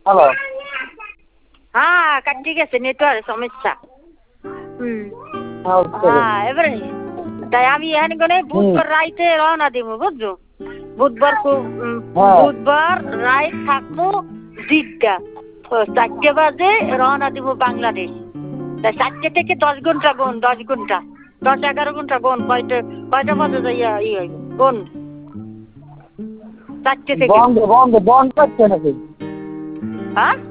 Hello. হ্যাঁ কাটি গেছে নেটওয়ার্ক সমস্যা। হ্যাঁ এবারে তাই আমি এখানে গনে বুধবার রাইতে রওনা দিব বুঝছো। বুধবার রাইত থাকবো 2টা 4টে বাজে রওনা দিব বাংলাদেশ। তাই 4টে থেকে 10 ঘন্টা গুন 10 ঘন্টা 10-11 ঘন্টা গুন কয়টা বাজে যাইয়া হইব গুন 4টে থেকে বন্ধ করছে নাকি? হ্যাঁ